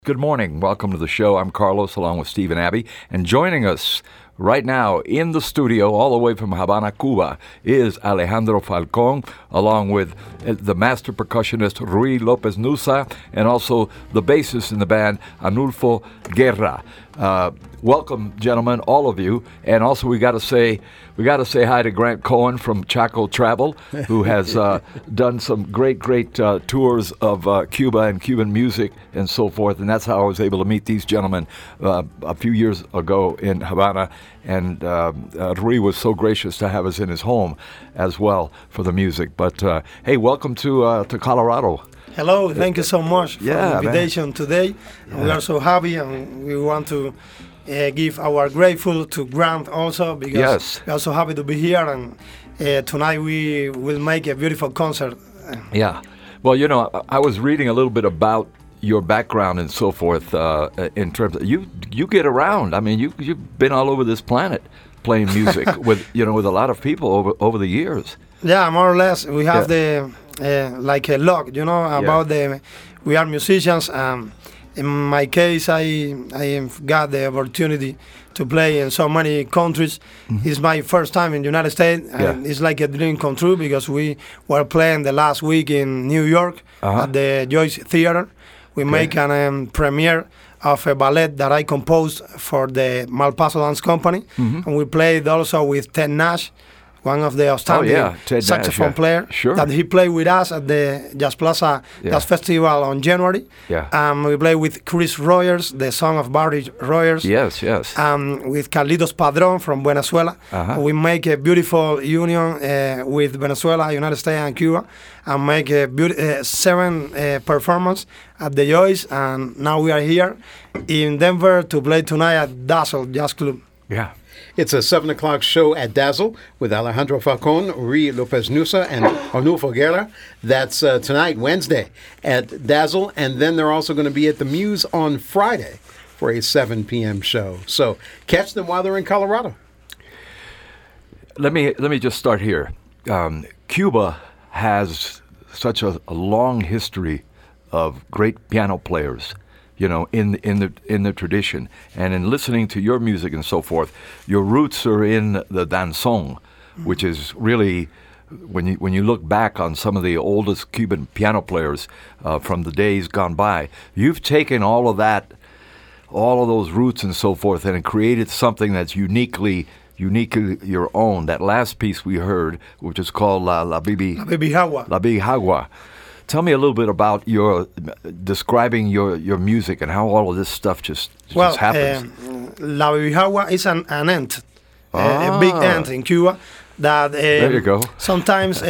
Good morning. Welcome to the show. I'm Carlos along with Steve and Abby. And joining us right now in the studio, all the way from Havana, Cuba, is Alejandro Falcon, along with the master percussionist Rui Lopez Nusa, and also the bassist in the band, Anulfo Guerra. Welcome, gentlemen, all of you. And also we got to say hi to Grant Cohen from Chaco Travel, who has done some great tours of Cuba and Cuban music and so forth. And that's how I was able to meet these gentlemen a few years ago in Havana. And Rui was so gracious to have us in his home as well for the music. But hey, welcome to Colorado. Hello, thank you so much for the invitation today. Yeah. We are so happy, and we want to give our grateful to Grant also, because we are so happy to be here, and tonight we will make a beautiful concert. Yeah. Well, you know, I was reading a little bit about your background and so forth in terms of you get around. I mean, you've been all over this planet playing music with a lot of people over the years. Yeah, more or less. We have like a log, about we are musicians. In my case, I got the opportunity to play in so many countries. Mm-hmm. It's my first time in the United States, and it's like a dream come true, because we were playing the last week in New York at the Joyce Theater. We make an premiere of a ballet that I composed for the Malpaso Dance Company, and we played also with Ted Nash, one of the outstanding saxophone players, that he played with us at the Jazz Plaza Jazz Festival on January. We played with Chris Rogers, the son of Barry Rogers. Yes. With Carlitos Padron from Venezuela. We make a beautiful union with Venezuela, United States, and Cuba, and make a 7 performance at the Joyce. And now we are here in Denver to play tonight at Dazzle Jazz Club. Yeah. It's a 7 o'clock show at Dazzle with Alejandro Falcon, Rui Lopez Nusa, and Anulfo Guerra. That's tonight, Wednesday, at Dazzle. And then they're also going to be at the Muse on Friday for a 7 p.m. show. So catch them while they're in Colorado. Let me just start here. Cuba has such a long history of great piano players, in the tradition, and in listening to your music and so forth. Your roots are in the danzón, which is really, when you look back on some of the oldest Cuban piano players from the days gone by, you've taken all of those roots and so forth, and created something that's uniquely your own. That last piece we heard, which is called La Bijagua. Tell me a little bit about describing your music and how all of this stuff just happens. La Bijagua is an ant, a big ant in Cuba that there you go. Sometimes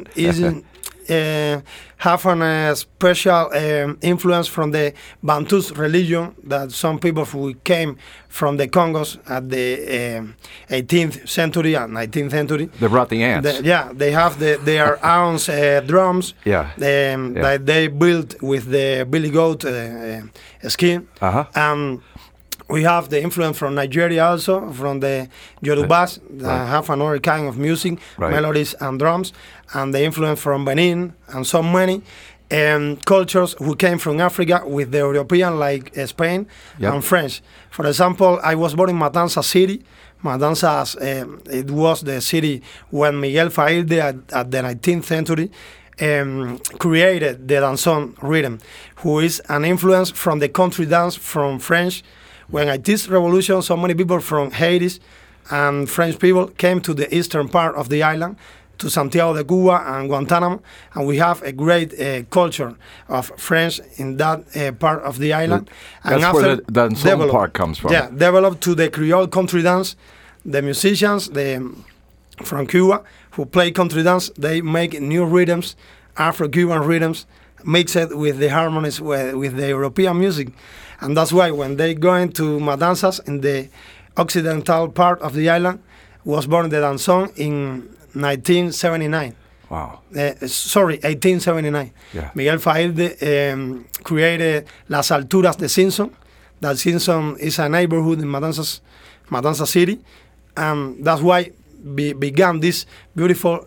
have a special influence from the Bantus religion, that some people who came from the Congos at the 18th century and 19th century. They brought the ants. They have their own drums that they built with the billy goat skin. We have the influence from Nigeria also, from the Yorubas, that have another kind of music, melodies and drums, and the influence from Benin, and so many cultures who came from Africa with the European, like Spain and French. For example, I was born in Matanzas City. Matanzas, it was the city when Miguel Failde at the 19th century created the danzón rhythm, who is an influence from the country dance from French. When at this revolution, so many people from Haiti and French people came to the eastern part of the island, to Santiago de Cuba and Guantanamo, and we have a great culture of French in that part of the island. That's and where the danzón part comes from. Yeah, developed to the Creole country dance. The musicians from Cuba who play country dance, they make new rhythms, Afro-Cuban rhythms, mix it with the harmonies with the European music. And that's why when they go into Matanzas, in the occidental part of the island, was born the danzón in 1979. Wow. 1879. Yeah. Miguel Failde created Las Alturas de Simpson. That Simpson is a neighborhood in Matanzas City. And that's why began this beautiful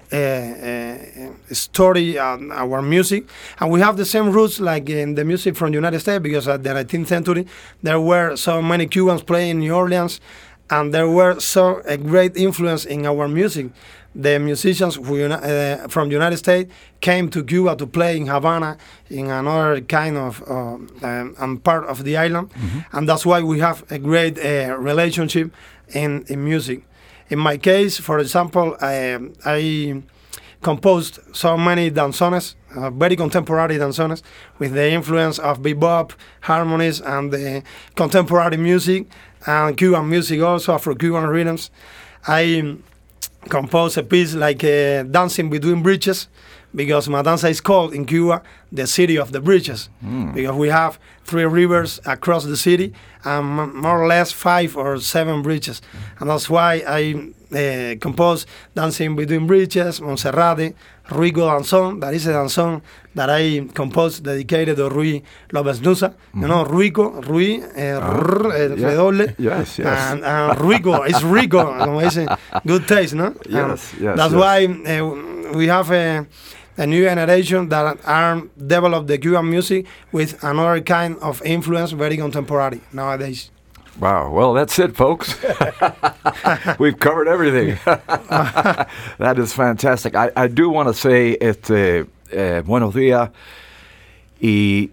story, our music. And we have the same roots like in the music from the United States, because at the 19th century, there were so many Cubans playing in New Orleans, and there were a great influence in our music. The musicians from the United States came to Cuba to play in Havana, in another kind of part of the island, and that's why we have a great relationship in music. In my case, for example, I composed so many danzones, very contemporary danzones, with the influence of bebop, harmonies, and the contemporary music, and Cuban music also, Afro-Cuban rhythms. I composed a piece like Dancing Between Bridges, because Matanza is called in Cuba the city of the bridges, because we have 3 rivers across the city and more or less 5 or 7 bridges. And that's why I composed Dancing Between Bridges, Monserrate, Ruico Danzón. That is a danzón that I composed dedicated to Rui Lopez Nusa. You know, Ruico, Rui, redoble. Yes. And Ruico, it's Rico, como dicen, good taste, no? Yes. That's why we have a new generation that are develop the Cuban music with another kind of influence, very contemporary nowadays. Wow. Well, that's it, folks. We've covered everything. That is fantastic. I do want to say buenos días y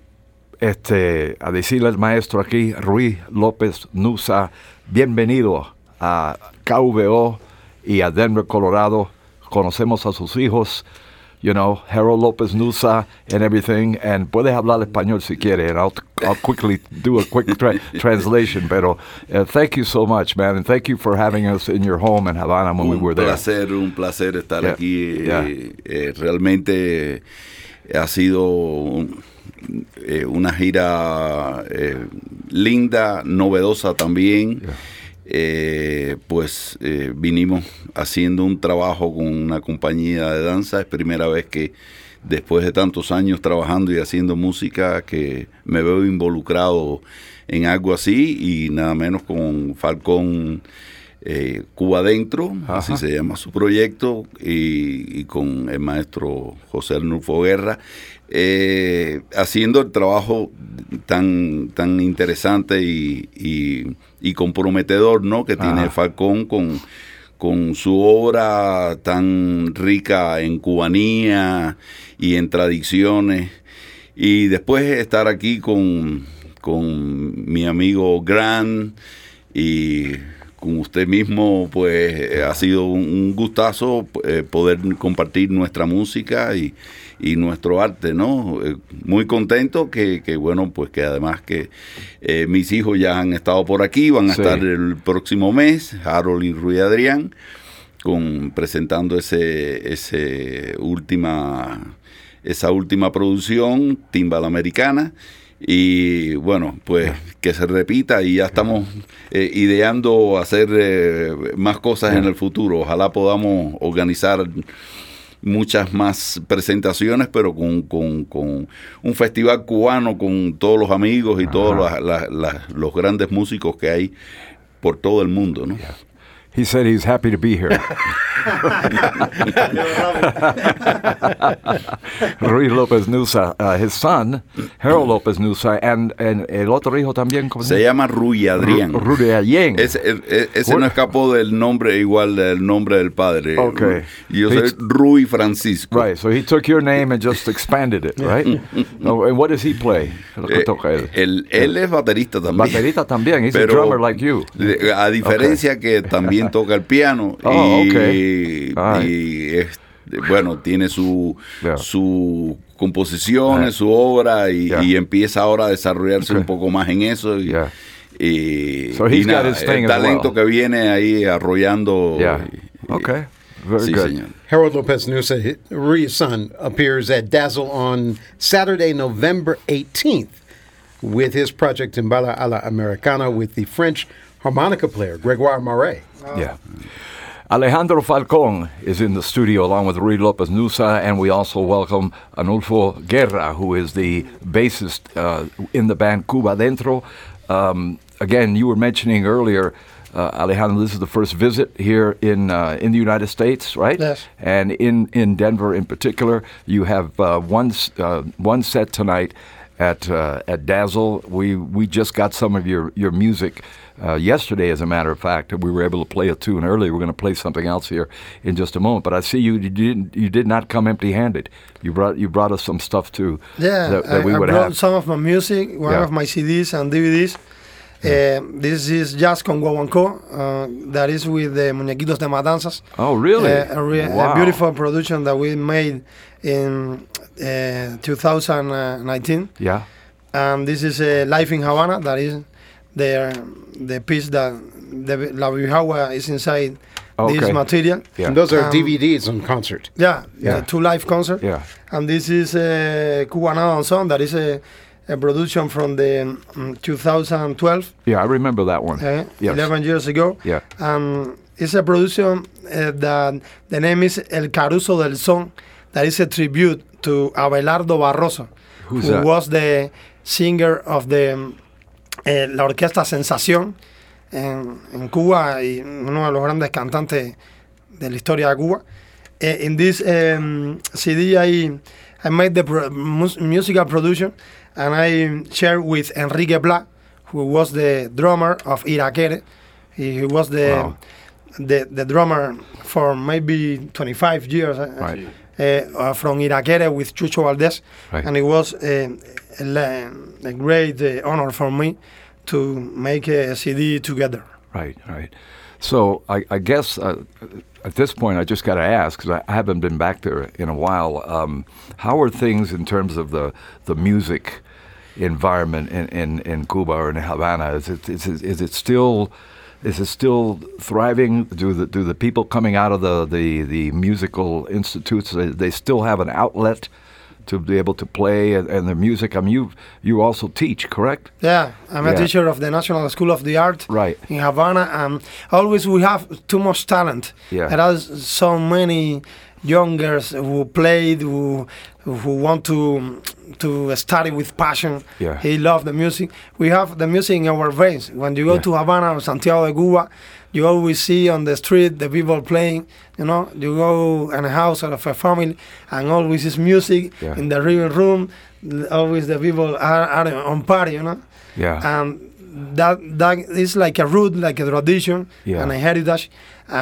a decirle al maestro aquí, Rui Lopez Nusa, bienvenido a KVO y a Denver, Colorado. Conocemos a sus hijos, you know, Harold Lopez Nusa and everything, and puedes hablar español si quieres, and I'll quickly do a quick translation, pero thank you so much, man, and thank you for having us in your home in Havana when we were there. Un placer estar aquí. Realmente ha sido una gira linda, novedosa también. Vinimos haciendo un trabajo con una compañía de danza. Es primera vez que después de tantos años trabajando y haciendo música que me veo involucrado en algo así, y nada menos con Falcón Cuba Adentro, así se llama su proyecto, y con el maestro José Arnulfo Guerra, haciendo el trabajo tan interesante y comprometedor, ¿no?, que tiene Falcón con su obra tan rica en cubanía y en tradiciones, y después estar aquí con mi amigo Gran y con usted mismo, pues ha sido un gustazo poder compartir nuestra música y nuestro arte, ¿no? Muy contento que bueno, pues que además que mis hijos ya han estado por aquí, van a estar el próximo mes, Harold y Rui Adrián, presentando esa última producción, Timbal Americana. Y bueno, pues que se repita, y ya estamos ideando hacer más cosas en el futuro. Ojalá podamos organizar muchas más presentaciones, pero con un festival cubano, con todos los amigos y todos los grandes músicos que hay por todo el mundo, ¿no? Yeah. He said he's happy to be here. Rui Lopez Nusa, his son, Harold Lopez Nusa, and el otro hijo también. ¿Cómo se llama? Rui Adrián. Rui Adrián. Ese no escapó del nombre, igual del nombre del padre. Okay. Yo soy Rui Francisco. Right, so he took your name and just expanded it, right? No, and what does he play? Él es baterista también. Baterista también, he's a drummer like you. A diferencia que también toca el piano bueno, tiene su composiciones, su obra, y empieza ahora a desarrollarse un poco más en eso, y nada, el talento que viene ahí arrollando. Okay, very good. Señor. Harold Lopez Nusa, Rui's son, appears at Dazzle on Saturday, November 18th with his project Timbal a la Americana with the French harmonica player Grégoire Marais. Yeah. Alejandro Falcón is in the studio along with Rui Lopez Nusa, and we also welcome Arnulfo Guerra, who is the bassist in the band Cuba Adentro. Again, you were mentioning earlier Alejandro, this is the first visit here in the United States, right? Yes. And in Denver, in particular, you have one set tonight at Dazzle. We just got some of your music yesterday, as a matter of fact. We were able to play a tune earlier. We're going to play something else here in just a moment. But I see you did not come empty-handed. You brought us some stuff too. Yeah, that we I would brought have. some of my music, one of my CDs and DVDs. This is Jazz con Guaguancó. That is with the Muñequitos de Matanzas. Oh, really? A beautiful production that we made in 2019. Yeah. And this is Life in Havana. That is the piece that La Bijagua is inside this material. Yeah. And those are DVDs on concert. Yeah. 2 live concerts. Yeah. And this is Cubanado Danzón. That is a production from the 2012. Yeah, I remember that one. Yes. 11 years ago. Yeah. It's a production that the name is El Caruso del Son. That is a tribute to Abelardo Barroso, who was the singer of the la orquesta Sensación en Cuba y uno de los grandes cantantes de la historia de Cuba. In this CD, I made the musical production, and I shared with Enrique Pla, who was the drummer of Irakere. He was the drummer for maybe 25 years from Irakere with Chucho Valdés, and it was a great honor for me to make a CD together. Right. So I guess at this point I just got to ask, because I haven't been back there in a while, how are things in terms of the music environment in Cuba or in Havana? Is it still thriving? Do the people coming out of the musical institutes, they still have an outlet to be able to play and the music? I mean, you also teach, correct? Yeah, I'm a teacher of the National School of the Art in Havana. Always we have too much talent. Yeah. There are so many young girls who played, who want to study with passion. Yeah. He loved the music. We have the music in our veins. When you go to Havana or Santiago de Cuba, you always see on the street the people playing. You go in a house of a family, and always is music in the living room. Always the people are on party. Yeah. And that is like a root, like a tradition and a heritage.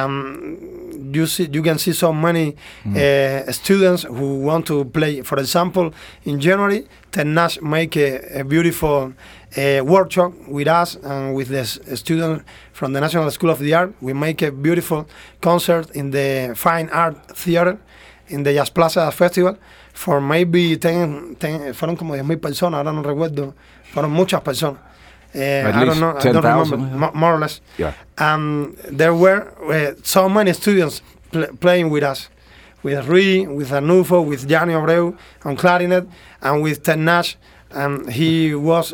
You can see so many students who want to play. For example, in January, Tenash make a beautiful workshop with us and with the students from the National School of the Art. We make a beautiful concert in the Fine Art Theater in the Jazz Plaza Festival for maybe 10 fueron como 10,000 personas, ahora no recuerdo, fueron muchas personas. I don't know, 10,000? More or less. Yeah. There were so many students playing with us, with Rui, with Arnulfo, with Gianni Abreu on clarinet, and with Ted Nash. And he was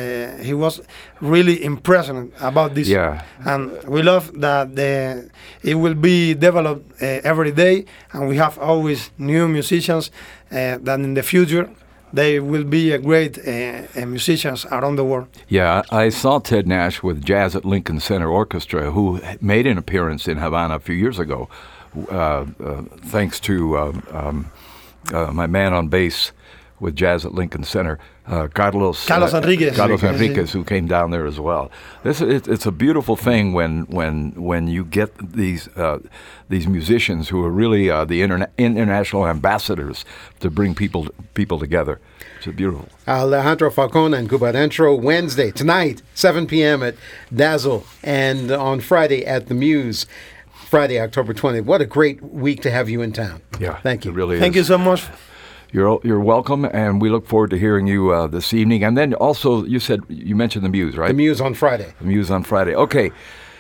really impressed about this. Yeah. And we love that it will be developed every day, and we have always new musicians that in the future they will be a great musicians around the world. Yeah, I saw Ted Nash with Jazz at Lincoln Center Orchestra, who made an appearance in Havana a few years ago, thanks to my man on bass with Jazz at Lincoln Center, Carlos Enriquez, who came down there as well. It's a beautiful thing when you get these musicians who are really the international ambassadors to bring people together. It's beautiful. Alejandro Falcon and Cuba Adentro, Wednesday, tonight, 7 p.m. at Dazzle, and on Friday at the Muse. Friday, October 20th. What a great week to have you in town. Yeah, thank you. It really Thank you so much. You're welcome, and we look forward to hearing you this evening. And then also, you mentioned the Muse, right? The Muse on Friday. The Muse on Friday. Okay.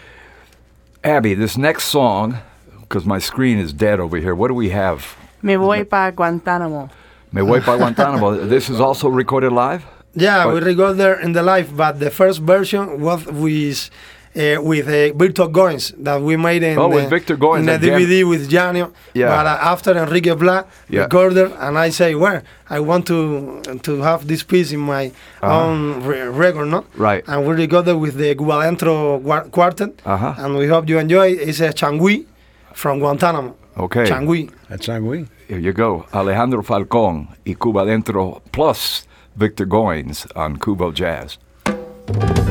Abby, this next song, because my screen is dead over here, what do we have? Me voy pa Guantánamo. Me voy pa Guantánamo. This is also recorded live? Yeah, we recorded there in the live, but the first version was with with Virtual Goins that we made in with Victor Goins in a DVD with Janio. Yeah. But after Enrique Blas recorded, and I say, well, I want to have this piece in my own record, no? Right. And we recorded with the Cuba Dentro Quartet, and we hope you enjoy. It's a Changui from Guantanamo. Okay. Changui. That's Changui. Here you go. Alejandro Falcón y Cuba Dentro plus Victor Goins on Cubo Jazz.